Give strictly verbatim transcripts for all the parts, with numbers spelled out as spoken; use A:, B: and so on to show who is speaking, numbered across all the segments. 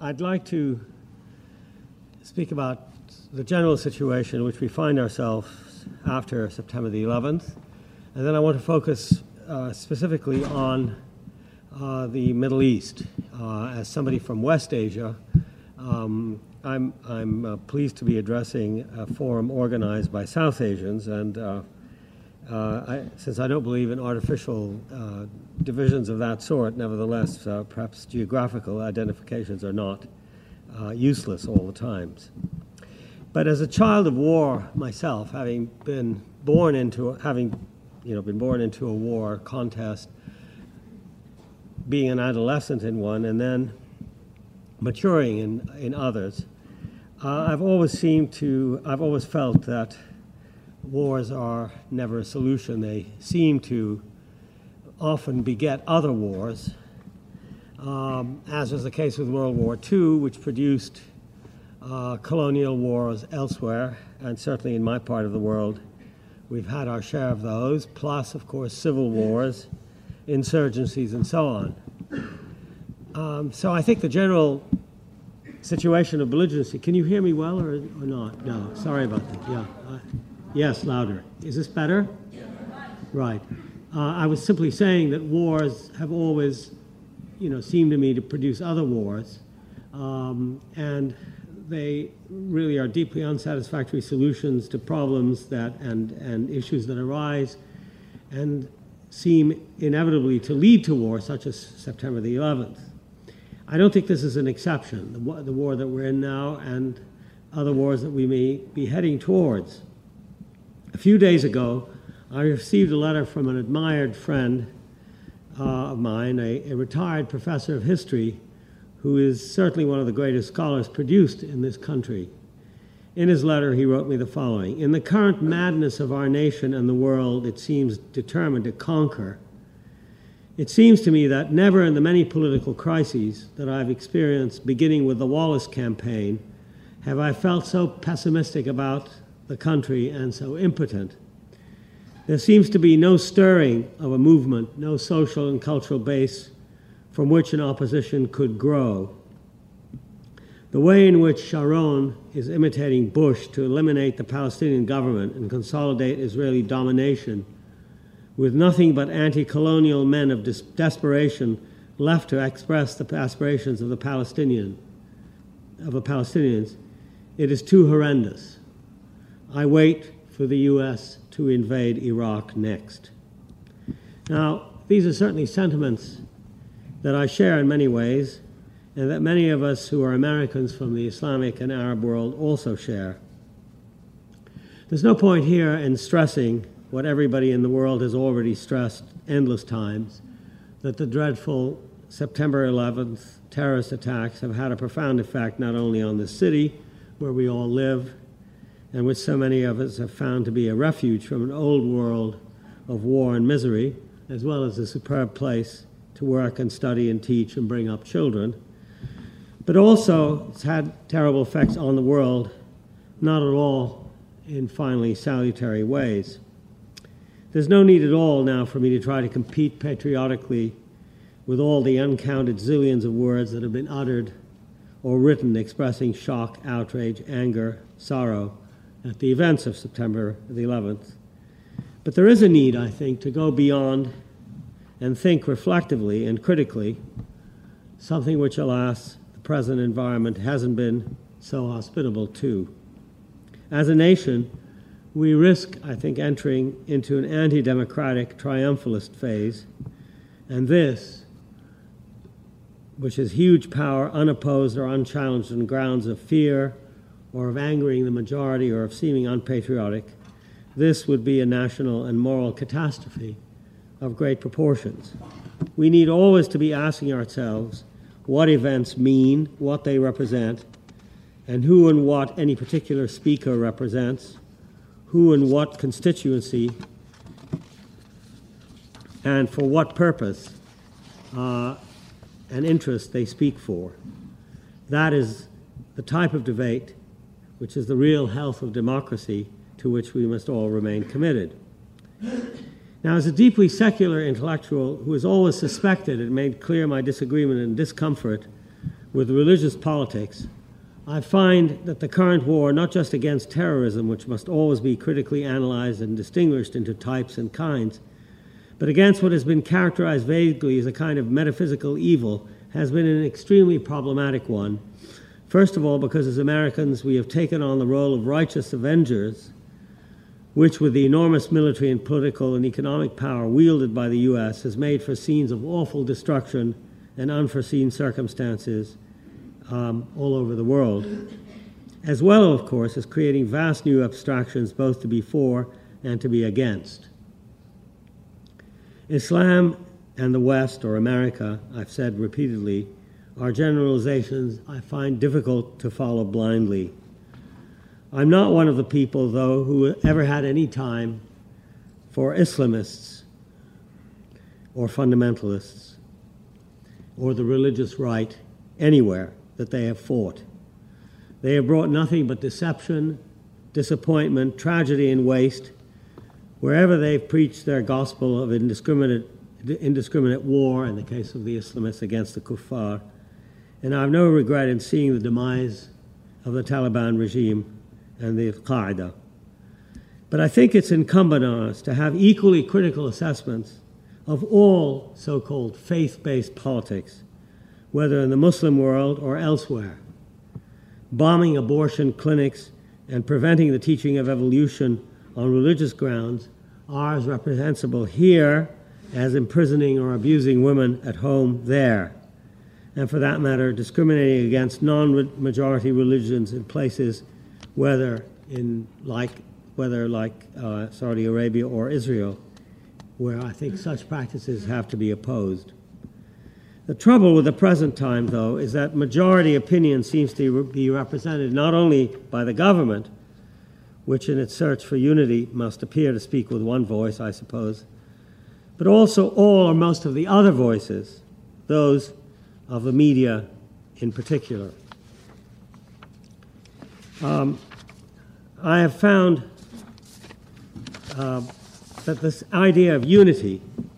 A: I'd like to speak about the general situation in which we find ourselves after September the eleventh, and then I want to focus uh, specifically on uh, the Middle East. Uh, as somebody from West Asia, um, I'm, I'm uh, pleased to be addressing a forum organized by South Asians, and uh, uh, I, since I don't believe in artificial uh, divisions of that sort, nevertheless, uh, perhaps geographical identifications are not uh, useless all the times. But as a child of war myself, having been born into, having, you know, been born into a war contest, being an adolescent in one, and then maturing in in others, uh, I've always seemed to, I've always felt that wars are never a solution. They seem to often beget other wars, um, as was the case with World War Two, which produced uh, colonial wars elsewhere, and certainly in my part of the world, we've had our share of those, plus, of course, civil wars, insurgencies, and so on. Um, so I think the general situation of belligerency, can you hear me well or, or not? No, sorry about that, yeah. Uh, yes, louder. Is this better? Yeah. Right. Uh, I was simply saying that wars have always, you know, seemed to me to produce other wars, um, and they really are deeply unsatisfactory solutions to problems that and, and issues that arise and seem inevitably to lead to war, such as September the eleventh. I don't think this is an exception, the war, the war that we're in now and other wars that we may be heading towards. A few days ago, I received a letter from an admired friend uh, of mine, a, a retired professor of history, who is certainly one of the greatest scholars produced in this country. In his letter, he wrote me the following: "In the current madness of our nation and the world, it seems determined to conquer. It seems to me that never in the many political crises that I've experienced, beginning with the Wallace campaign, have I felt so pessimistic about the country and so impotent. There seems to be no stirring of a movement, no social and cultural base from which an opposition could grow. The way in which Sharon is imitating Bush to eliminate the Palestinian government and consolidate Israeli domination, with nothing but anti-colonial men of des- desperation left to express the aspirations of the Palestinian, of the Palestinians, it is too horrendous. I wait for the U S to invade Iraq next." Now, these are certainly sentiments that I share in many ways, and that many of us who are Americans from the Islamic and Arab world also share. There's no point here in stressing what everybody in the world has already stressed endless times, that the dreadful September eleventh terrorist attacks have had a profound effect not only on the city where we all live, and which so many of us have found to be a refuge from an old world of war and misery, as well as a superb place to work and study and teach and bring up children, but also it's had terrible effects on the world, not at all in finally salutary ways. There's no need at all now for me to try to compete patriotically with all the uncounted zillions of words that have been uttered or written expressing shock, outrage, anger, sorrow at the events of September the eleventh. But there is a need, I think, to go beyond and think reflectively and critically, something which, alas, the present environment hasn't been so hospitable to. As a nation, we risk, I think, entering into an anti-democratic triumphalist phase, and this, which is huge power unopposed or unchallenged on grounds of fear or of angering the majority or of seeming unpatriotic, this would be a national and moral catastrophe of great proportions. We need always to be asking ourselves what events mean, what they represent, and who and what any particular speaker represents, who and what constituency, and for what purpose uh, and interest they speak for. That is the type of debate which is the real health of democracy to which we must all remain committed. Now, as a deeply secular intellectual who has always suspected and made clear my disagreement and discomfort with religious politics, I find that the current war, not just against terrorism, which must always be critically analyzed and distinguished into types and kinds, but against what has been characterized vaguely as a kind of metaphysical evil, has been an extremely problematic one. First of all, because as Americans we have taken on the role of righteous avengers, which with the enormous military and political and economic power wielded by the U S has made for scenes of awful destruction and unforeseen circumstances um, all over the world, as well, of course, as creating vast new abstractions both to be for and to be against. Islam and the West, or America, I've said repeatedly, are generalizations I find difficult to follow blindly. I'm not one of the people, though, who ever had any time for Islamists or fundamentalists or the religious right anywhere that they have fought. They have brought nothing but deception, disappointment, tragedy, and waste wherever they've preached their gospel of indiscriminate, indiscriminate war, in the case of the Islamists against the kuffar. And I have no regret in seeing the demise of the Taliban regime and the Al-Qaeda. But I think it's incumbent on us to have equally critical assessments of all so-called faith-based politics, whether in the Muslim world or elsewhere. Bombing abortion clinics and preventing the teaching of evolution on religious grounds are as reprehensible here as imprisoning or abusing women at home there, and for that matter, discriminating against non-majority religions in places, whether in like whether like uh, Saudi Arabia or Israel, where I think such practices have to be opposed. The trouble with the present time, though, is that majority opinion seems to be represented not only by the government, which in its search for unity must appear to speak with one voice, I suppose, but also all or most of the other voices, those of the media in particular. Um, I have found uh, that this idea of unity,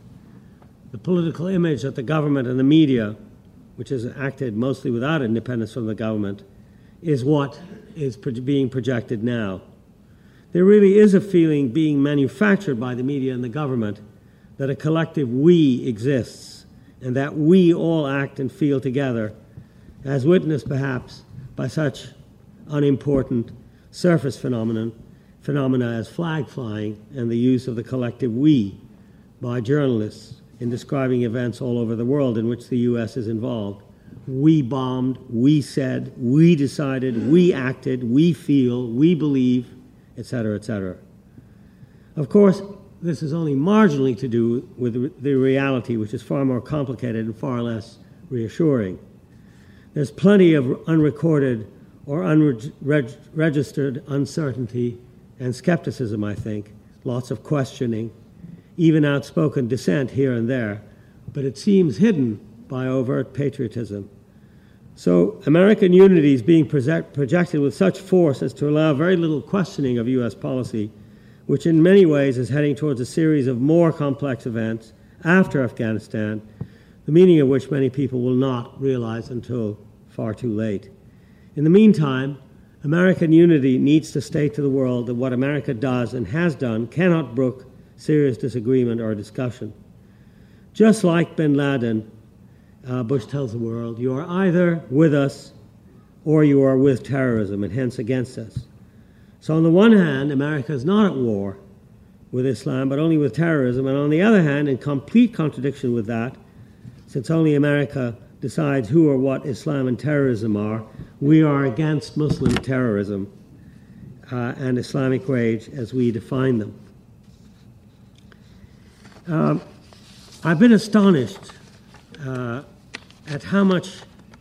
A: the political image that the government and the media, which has acted mostly without independence from the government, is what is pro- being projected now. There really is a feeling being manufactured by the media and the government that a collective we exists and that we all act and feel together, as witnessed perhaps by such unimportant surface phenomenon, phenomena as flag flying and the use of the collective we by journalists in describing events all over the world in which the U S is involved. We bombed, we said, we decided, we acted, we feel, we believe, et cetera, et cetera. Of course, this is only marginally to do with the reality, which is far more complicated and far less reassuring. There's plenty of unrecorded or unregistered uncertainty and skepticism, I think, lots of questioning, even outspoken dissent here and there, but it seems hidden by overt patriotism. So American unity is being project- projected with such force as to allow very little questioning of U S policy, which in many ways is heading towards a series of more complex events after Afghanistan, the meaning of which many people will not realize until far too late. In the meantime, American unity needs to state to the world that what America does and has done cannot brook serious disagreement or discussion. Just like bin Laden, uh, Bush tells the world, you are either with us or you are with terrorism and hence against us. So on the one hand, America is not at war with Islam, but only with terrorism. And on the other hand, in complete contradiction with that, since only America decides who or what Islam and terrorism are, we are against Muslim terrorism uh, and Islamic rage as we define them. Um, I've been astonished uh, at how much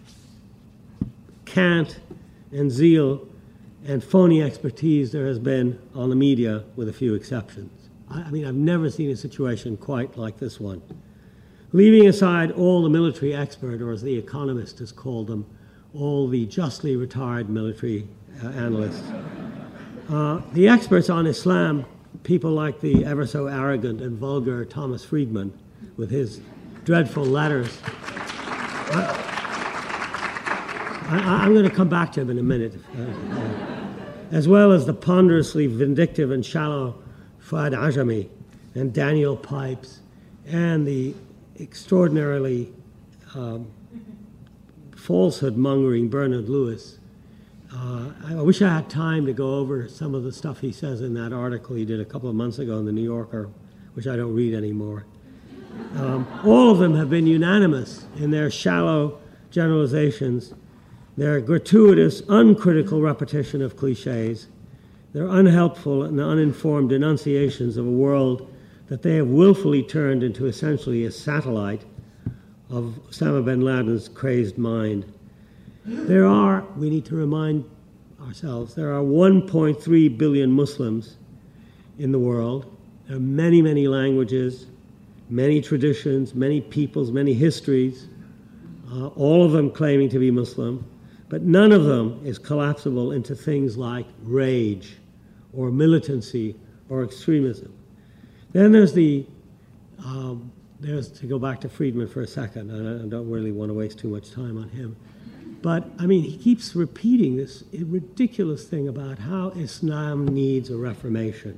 A: cant and zeal and phony expertise there has been on the media, with a few exceptions. I, I mean, I've never seen a situation quite like this one. Leaving aside all the military expert, or as The Economist has called them, all the justly retired military uh, analysts, uh, the experts on Islam, people like the ever so arrogant and vulgar Thomas Friedman, with his dreadful letters. Uh, I, I'm going to come back to him in a minute. Uh, uh, as well as the ponderously vindictive and shallow Fuad Ajami and Daniel Pipes and the extraordinarily um, falsehood-mongering Bernard Lewis. Uh, I wish I had time to go over some of the stuff he says in that article he did a couple of months ago in the New Yorker, which I don't read anymore. Um, all of them have been unanimous in their shallow generalizations, their gratuitous, uncritical repetition of cliches, their unhelpful and uninformed denunciations of a world that they have willfully turned into essentially a satellite of Osama bin Laden's crazed mind. There are, we need to remind ourselves, there are one point three billion Muslims in the world. There are many, many languages, many traditions, many peoples, many histories, uh, all of them claiming to be Muslim, but none of them is collapsible into things like rage or militancy or extremism. Then there's the, um, there's, to go back to Friedman for a second, and I don't really want to waste too much time on him, but, I mean, he keeps repeating this ridiculous thing about how Islam needs a reformation.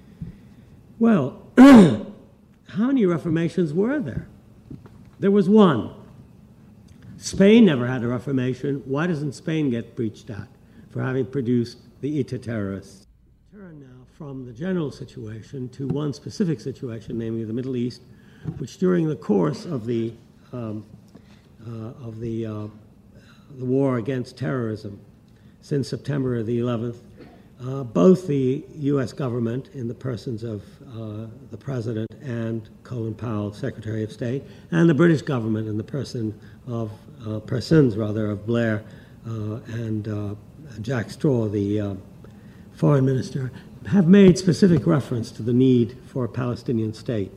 A: Well, how many reformations were there? There was one. Spain never had a reformation. Why doesn't Spain get preached at for having produced the I T A terrorists? Turn now from the general situation to one specific situation, namely the Middle East, which during the course of the, um, uh, of the uh, the war against terrorism since September the eleventh, uh, both the U S government in the persons of uh, the President and Colin Powell, Secretary of State, and the British government in the person of, uh, persons rather, of Blair uh, and uh, Jack Straw, the uh, Foreign Minister, have made specific reference to the need for a Palestinian state.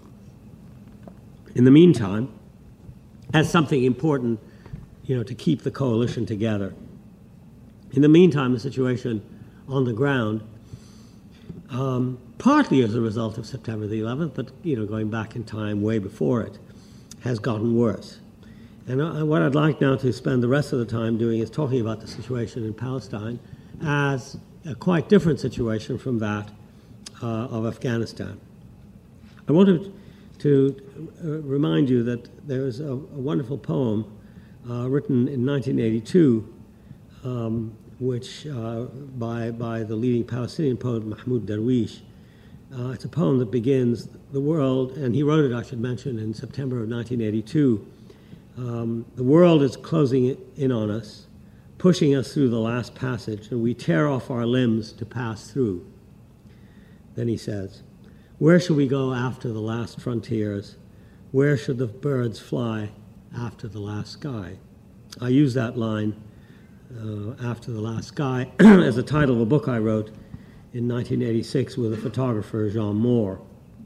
A: In the meantime, as something important, you know, to keep the coalition together. In the meantime, the situation on the ground, um, partly as a result of September the eleventh, but, you know, going back in time way before it, has gotten worse. And uh, what I'd like now to spend the rest of the time doing is talking about the situation in Palestine as a quite different situation from that uh, of Afghanistan. I wanted to uh, remind you that there is a, a wonderful poem Uh, written in nineteen eighty-two, um, which uh, by by the leading Palestinian poet Mahmoud Darwish. Uh, it's a poem that begins the world, and he wrote it, I should mention, in September of nineteen eighty-two. Um, the world is closing in on us, pushing us through the last passage, and we tear off our limbs to pass through. Then he says, "Where shall we go after the last frontiers? Where should the birds fly after the last sky?" I use that line, uh, after the last sky, as the title of a book I wrote in nineteen eighty-six with a photographer, Jean Moore.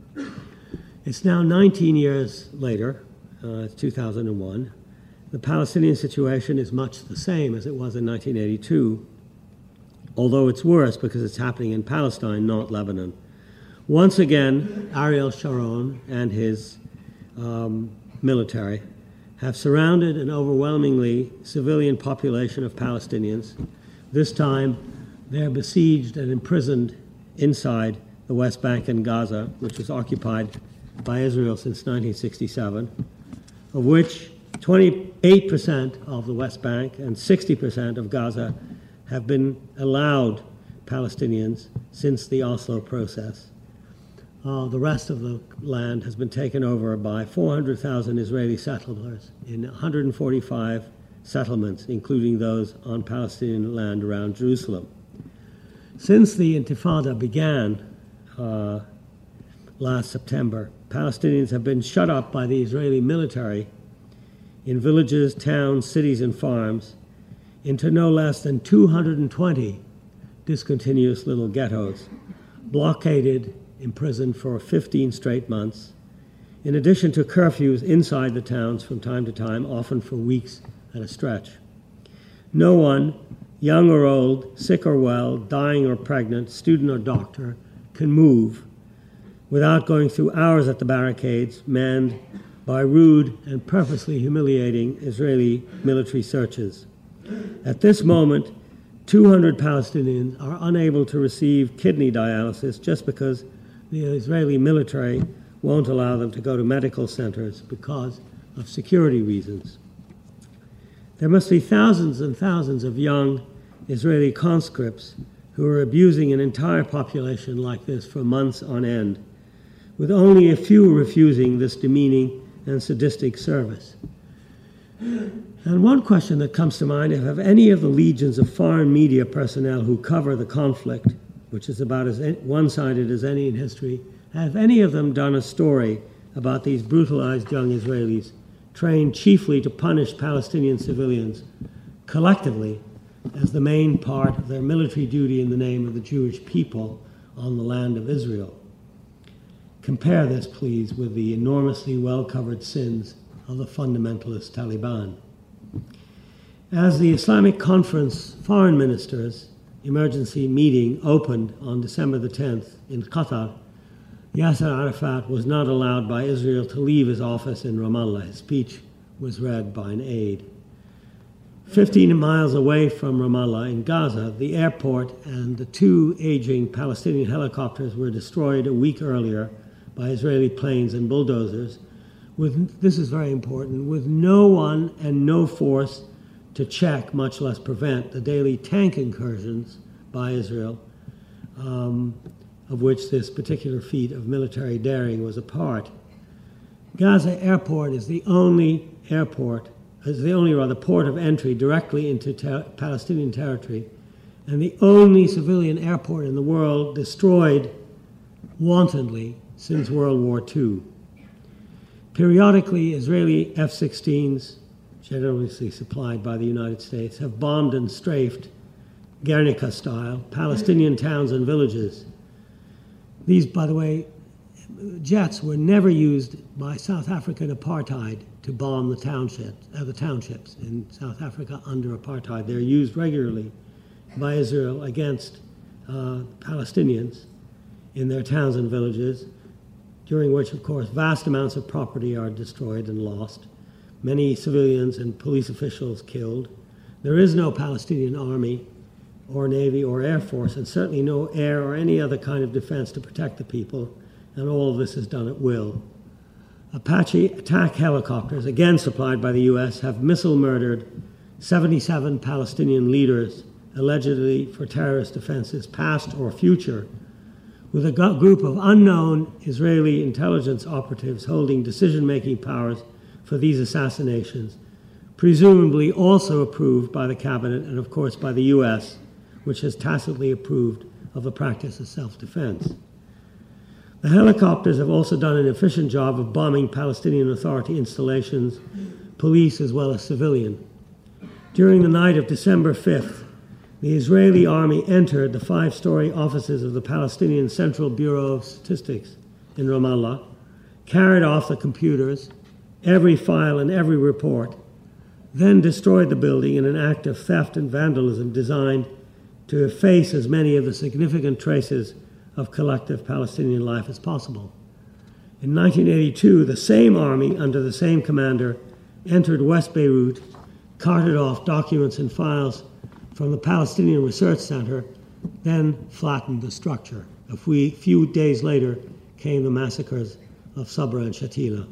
A: It's now nineteen years later, uh, it's two thousand one. The Palestinian situation is much the same as it was in nineteen eighty-two, although it's worse because it's happening in Palestine, not Lebanon. Once again, Ariel Sharon and his um, military have surrounded an overwhelmingly civilian population of Palestinians. This time, they're besieged and imprisoned inside the West Bank and Gaza, which was occupied by Israel since nineteen sixty-seven, of which twenty-eight percent of the West Bank and sixty percent of Gaza have been allowed Palestinians since the Oslo process. Uh, the rest of the land has been taken over by four hundred thousand Israeli settlers in one hundred forty-five settlements, including those on Palestinian land around Jerusalem. Since the Intifada began uh, last September, Palestinians have been shut up by the Israeli military in villages, towns, cities, and farms into no less than two hundred twenty discontinuous little ghettos, blockaded, imprisoned for fifteen straight months, in addition to curfews inside the towns from time to time, often for weeks at a stretch. No one, young or old, sick or well, dying or pregnant, student or doctor, can move without going through hours at the barricades manned by rude and purposely humiliating Israeli military searches. At this moment, two hundred Palestinians are unable to receive kidney dialysis just because the Israeli military won't allow them to go to medical centers because of security reasons. There must be thousands and thousands of young Israeli conscripts who are abusing an entire population like this for months on end, with only a few refusing this demeaning and sadistic service. And one question that comes to mind is, have any of the legions of foreign media personnel who cover the conflict, which is about as one-sided as any in history, have any of them done a story about these brutalized young Israelis trained chiefly to punish Palestinian civilians collectively as the main part of their military duty in the name of the Jewish people on the land of Israel? Compare this, please, with the enormously well-covered sins of the fundamentalist Taliban. As the Islamic Conference Foreign Ministers emergency meeting opened on December the tenth in Qatar, Yasser Arafat was not allowed by Israel to leave his office in Ramallah. His speech was read by an aide. Fifteen miles away from Ramallah in Gaza, the airport and the two aging Palestinian helicopters were destroyed a week earlier by Israeli planes and bulldozers, with, this is very important, with no one and no force to check, much less prevent, the daily tank incursions by Israel, um, of which this particular feat of military daring was a part. Gaza Airport is the only airport, is the only rather port of entry directly into ter- Palestinian territory, and the only civilian airport in the world destroyed wantonly since World War Two. Periodically, Israeli F sixteens, generously supplied by the United States, have bombed and strafed, Guernica style, Palestinian towns and villages. These, by the way, jets were never used by South African apartheid to bomb the townships, uh, the townships in South Africa under apartheid. They're used regularly by Israel against uh, Palestinians in their towns and villages, during which, of course, vast amounts of property are destroyed and lost, many civilians and police officials killed. There is no Palestinian army or navy or air force, and certainly no air or any other kind of defense to protect the people, and all of this is done at will. Apache attack helicopters, again supplied by the U S, have missile murdered seventy-seven Palestinian leaders, allegedly for terrorist offenses past or future, with a group of unknown Israeli intelligence operatives holding decision-making powers for these assassinations, presumably also approved by the cabinet and, of course, by the U S, which has tacitly approved of the practice of self-defense. The helicopters have also done an efficient job of bombing Palestinian Authority installations, police as well as civilian. During the night of December fifth, the Israeli army entered the five-story offices of the Palestinian Central Bureau of Statistics in Ramallah, carried off the computers, every file and every report, then destroyed the building in an act of theft and vandalism designed to efface as many of the significant traces of collective Palestinian life as possible. In nineteen eighty-two, the same army, under the same commander, entered West Beirut, carted off documents and files from the Palestinian Research Center, then flattened the structure. A few days later came the massacres of Sabra and Shatila.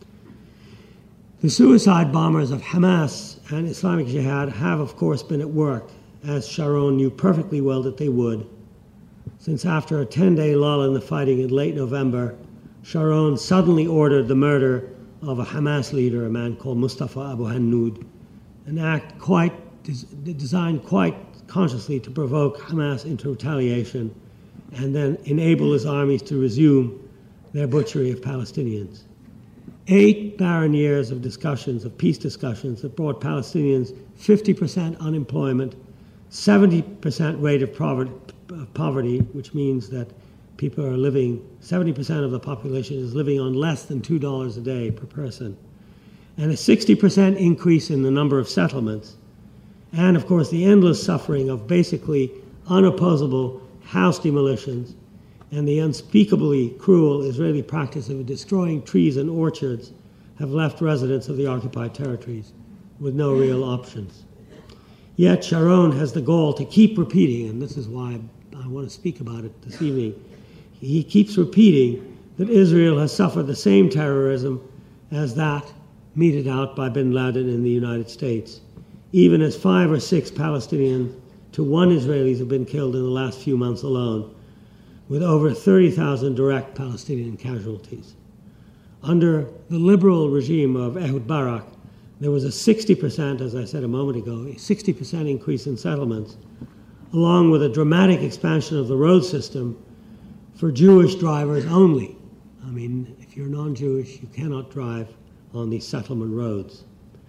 A: The suicide bombers of Hamas and Islamic Jihad have, of course, been at work, as Sharon knew perfectly well that they would, since after a ten-day lull in the fighting in late November, Sharon suddenly ordered the murder of a Hamas leader, a man called Mustafa Abu Hannoud, an act quite des- designed quite consciously to provoke Hamas into retaliation and then enable his armies to resume their butchery of Palestinians. Eight barren years of discussions, of peace discussions, that brought Palestinians fifty percent unemployment, seventy percent rate of poverty, poverty, which means that people are living, seventy percent of the population is living on less than two dollars a day per person, and a sixty percent increase in the number of settlements, and of course the endless suffering of basically unopposable house demolitions and the unspeakably cruel Israeli practice of destroying trees and orchards have left residents of the occupied territories with no real options. Yet Sharon has the gall to keep repeating, and this is why I want to speak about it this evening. He keeps repeating that Israel has suffered the same terrorism as that meted out by bin Laden in the United States, even as five or six Palestinians to one Israelis have been killed in the last few months alone, with over thirty thousand direct Palestinian casualties. Under the liberal regime of Ehud Barak, there was a sixty percent, as I said a moment ago, a sixty percent increase in settlements, along with a dramatic expansion of the road system for Jewish drivers only. I mean, if you're non-Jewish, you cannot drive on these settlement roads.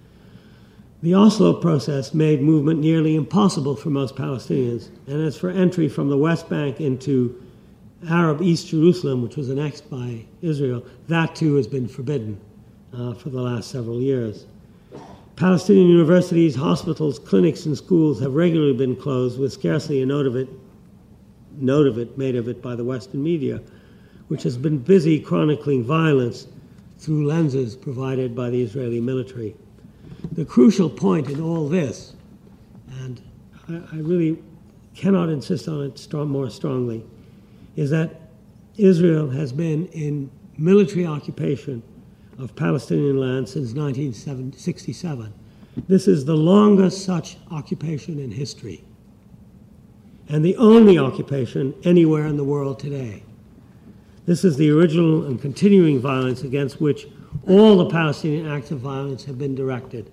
A: The Oslo process made movement nearly impossible for most Palestinians, and as for entry from the West Bank into Arab East Jerusalem, which was annexed by Israel, that too has been forbidden uh, for the last several years. Palestinian universities, hospitals, clinics, and schools have regularly been closed, with scarcely a note of it, note of it made of it by the Western media, which has been busy chronicling violence through lenses provided by the Israeli military. The crucial point in all this, and I, I really cannot insist on it strong, more strongly, is that Israel has been in military occupation of Palestinian land since nineteen sixty-seven. This is the longest such occupation in history, and the only occupation anywhere in the world today. This is the original and continuing violence against which all the Palestinian acts of violence have been directed.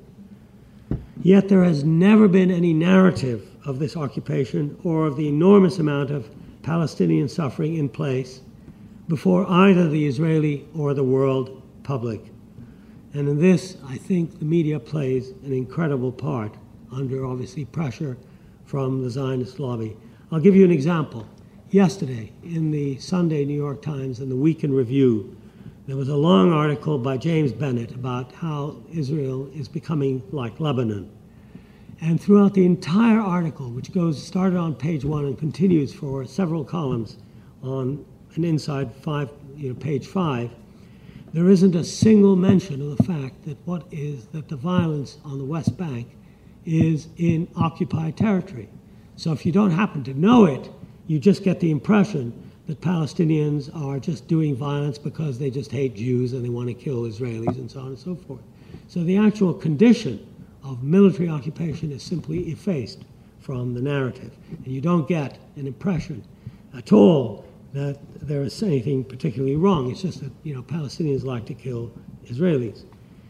A: Yet there has never been any narrative of this occupation or of the enormous amount of Palestinian suffering in place before either the Israeli or the world public. And in this, I think the media plays an incredible part under, obviously, pressure from the Zionist lobby. I'll give you an example. Yesterday, in the Sunday New York Times and the Week in Review, there was a long article by James Bennett about how Israel is becoming like Lebanon. And throughout the entire article, which goes started on page one and continues for several columns on an inside five, you know, page five, there isn't a single mention of the fact that what is that the violence on the West Bank is in occupied territory. So if you don't happen to know it, you just get the impression that Palestinians are just doing violence because they just hate Jews and they want to kill Israelis and so on and so forth. So the actual condition of military occupation is simply effaced from the narrative. And you don't get an impression at all that there is anything particularly wrong. It's just that, you know, Palestinians like to kill Israelis.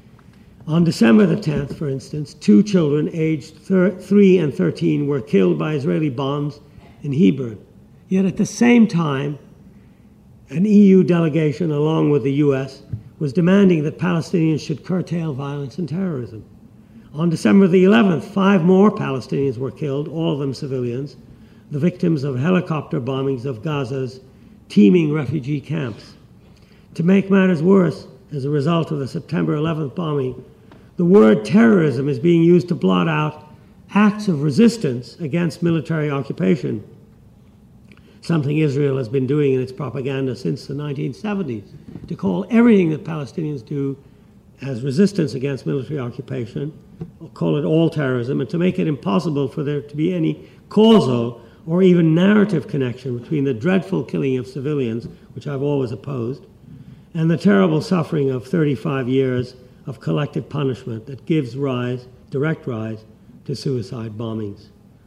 A: On December the tenth, for instance, two children aged thir- three and thirteen were killed by Israeli bombs in Hebron. Yet at the same time, an E U delegation, along with the U S, was demanding that Palestinians should curtail violence and terrorism. On December the eleventh, five more Palestinians were killed, all of them civilians, the victims of helicopter bombings of Gaza's teeming refugee camps. To make matters worse, as a result of the September eleventh bombing, the word terrorism is being used to blot out acts of resistance against military occupation, something Israel has been doing in its propaganda since the nineteen seventies, to call everything that Palestinians do as resistance against military occupation, or call it all terrorism, and to make it impossible for there to be any causal or even narrative connection between the dreadful killing of civilians, which I've always opposed, and the terrible suffering of thirty-five years of collective punishment that gives rise, direct rise, to suicide bombings.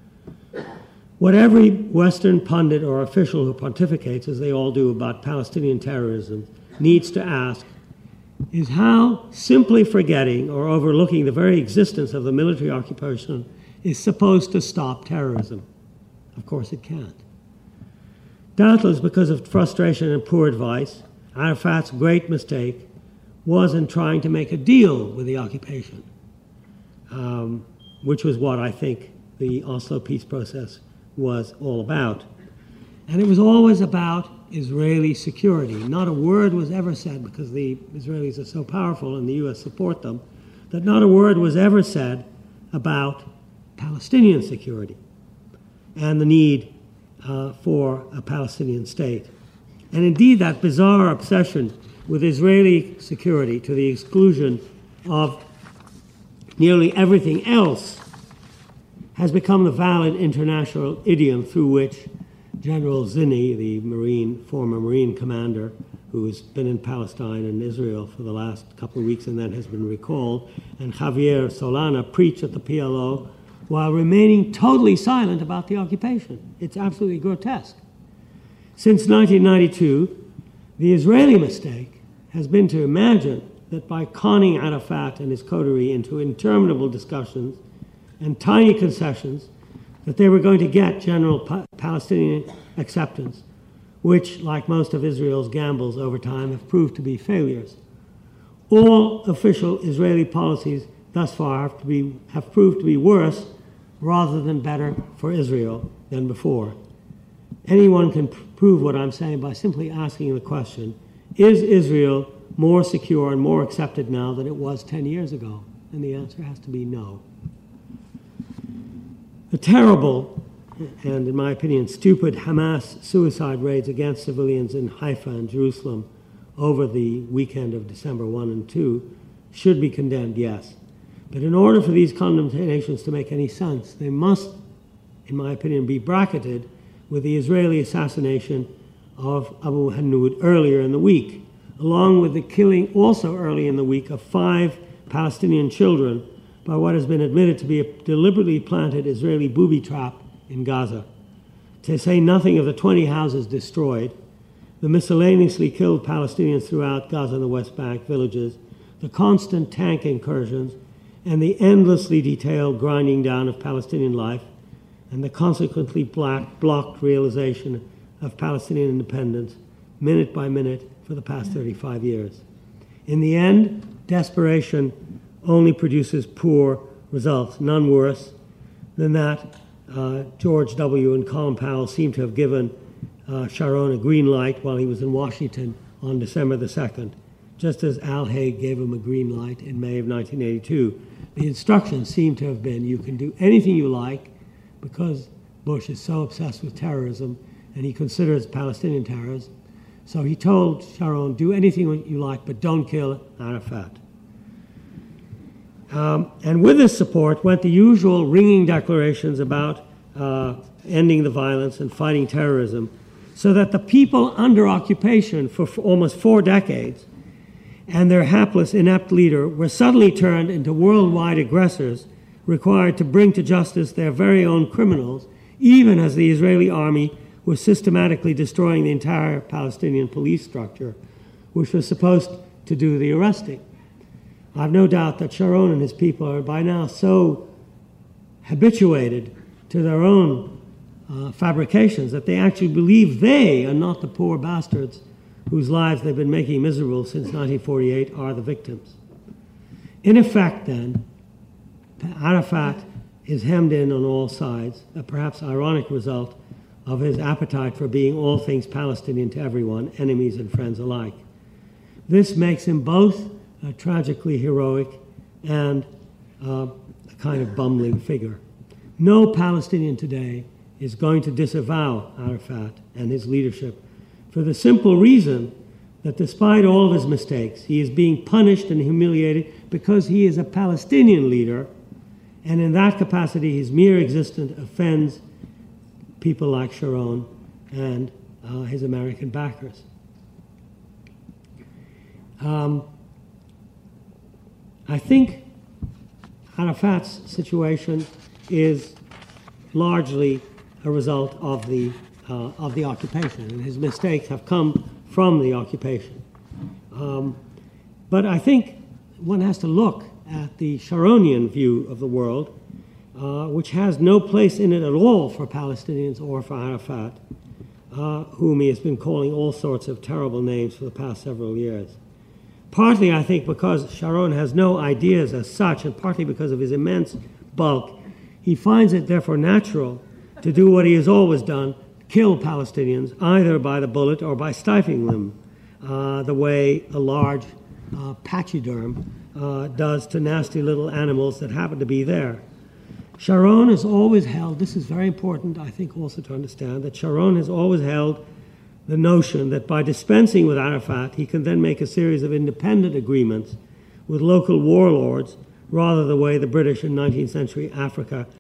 A: What every Western pundit or official who pontificates, as they all do, about Palestinian terrorism needs to ask is how simply forgetting or overlooking the very existence of the military occupation is supposed to stop terrorism. Of course it can't. Doubtless because of frustration and poor advice, Arafat's great mistake was in trying to make a deal with the occupation, um, which was what I think the Oslo peace process was all about. And it was always about Israeli security. Not a word was ever said, because the Israelis are so powerful and the U S support them, that not a word was ever said about Palestinian security and the need uh, for a Palestinian state. And indeed, that bizarre obsession with Israeli security to the exclusion of nearly everything else has become the valid international idiom through which General Zinni, the Marine, former Marine commander, who has been in Palestine and Israel for the last couple of weeks and then has been recalled, and Javier Solana preach at the P L O while remaining totally silent about the occupation. It's absolutely grotesque. Since nineteen ninety-two, the Israeli mistake has been to imagine that by conning Arafat and his coterie into interminable discussions and tiny concessions, that they were going to get general pa- Palestinian acceptance, which, like most of Israel's gambles over time, have proved to be failures. All official Israeli policies thus far have, to be, have proved to be worse rather than better for Israel than before. Anyone can pr- prove what I'm saying by simply asking the question, is Israel more secure and more accepted now than it was ten years ago? And the answer has to be no. The terrible and, in my opinion, stupid Hamas suicide raids against civilians in Haifa and Jerusalem over the weekend of December first and second should be condemned, yes. But in order for these condemnations to make any sense, they must, in my opinion, be bracketed with the Israeli assassination of Abu Hanoud earlier in the week, along with the killing also early in the week of five Palestinian children by what has been admitted to be a deliberately planted Israeli booby trap in Gaza. To say nothing of the twenty houses destroyed, the miscellaneously killed Palestinians throughout Gaza and the West Bank villages, the constant tank incursions, and the endlessly detailed grinding down of Palestinian life, and the consequently black, blocked realization of Palestinian independence, minute by minute, for the past thirty-five years. In the end, desperation only produces poor results, none worse than that uh, George W. and Colin Powell seem to have given uh, Sharon a green light while he was in Washington on December the second, just as Al Haig gave him a green light in May of nineteen eighty-two. The instructions seem to have been, you can do anything you like, because Bush is so obsessed with terrorism and he considers Palestinian terrorism. So he told Sharon, do anything you like, but don't kill Arafat. Um, and with this support went the usual ringing declarations about uh, ending the violence and fighting terrorism, so that the people under occupation for f- almost four decades and their hapless, inept leader were suddenly turned into worldwide aggressors required to bring to justice their very own criminals, even as the Israeli army was systematically destroying the entire Palestinian police structure, which was supposed to do the arresting. I have no doubt that Sharon and his people are by now so habituated to their own uh, fabrications that they actually believe they, and not the poor bastards whose lives they've been making miserable since nineteen forty-eight, are the victims. In effect, then, Arafat is hemmed in on all sides, a perhaps ironic result of his appetite for being all things Palestinian to everyone, enemies and friends alike. This makes him both a tragically heroic and uh, a kind of bumbling figure. No Palestinian today is going to disavow Arafat and his leadership for the simple reason that despite all of his mistakes, he is being punished and humiliated because he is a Palestinian leader, and in that capacity his mere existence offends people like Sharon and uh, his American backers. Um, I think Arafat's situation is largely a result of the uh, of the occupation, and his mistakes have come from the occupation. Um, but I think one has to look at the Sharonian view of the world, uh, which has no place in it at all for Palestinians or for Arafat, uh, whom he has been calling all sorts of terrible names for the past several years. Partly, I think, because Sharon has no ideas as such, and partly because of his immense bulk, he finds it therefore natural to do what he has always done, kill Palestinians, either by the bullet or by stifling them, uh, the way a large uh, pachyderm uh, does to nasty little animals that happen to be there. Sharon has always held, this is very important, I think, also to understand, that Sharon has always held the notion that by dispensing with Arafat, he can then make a series of independent agreements with local warlords, rather the way the British in nineteenth century Africa